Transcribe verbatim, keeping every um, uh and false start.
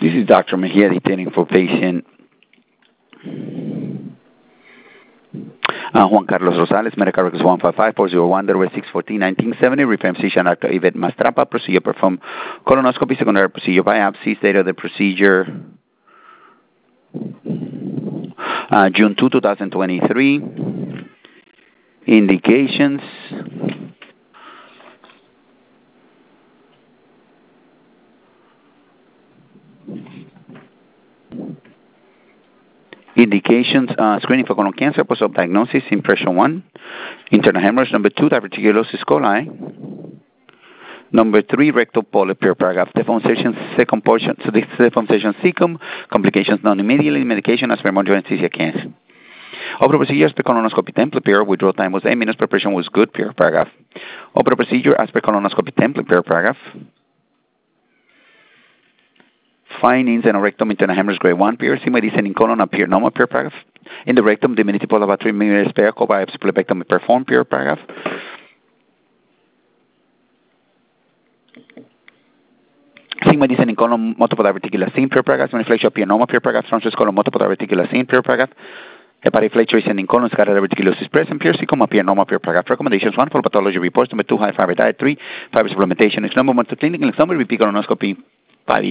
This is Doctor Mejia detailing for patient uh, Juan Carlos Rosales, medical records one five five four zero one, the six fourteen nineteen seventy, reference physician Doctor Yvette Mastrapa, procedure performed colonoscopy, secondary procedure biopsy, date of the procedure uh, June second, two thousand twenty-three, indications. Indications, uh, screening for colon cancer, post-op diagnosis, impression one, internal hemorrhage. Number two, diverticulosis coli. Number three, rectal polyp, per paragraph. Deformation, second portion, so this deformation cecum, complications known immediately, medication as per moderate anesthesia cancer. Opera procedure as per colonoscopy template, period, withdrawal time was eight minutes, preparation was good, per paragraph. Opera procedure as per colonoscopy template, per paragraph. Findings in a rectum, internal hemorrhage grade one, period, sigma descending colon appear normal, per paragraph. In the rectum, diminutive pool about three millimeters per biopsy plebectomy performed, per paragraph. Sigma descending colon, multiple diverticular scene, per paragraph. Maniflection appear normal, per paragraph. Transverse colon, multiple diverticular scene, per paragraph. Hepatic fletcher descending colon, scatter diverticulosis present, pure cecum appear normal, per paragraph. Recommendations: one, full pathology reports. Number two, high fiber diet. Three, fiber supplementation. Next number one, to clinical. Next number, repeat colonoscopy.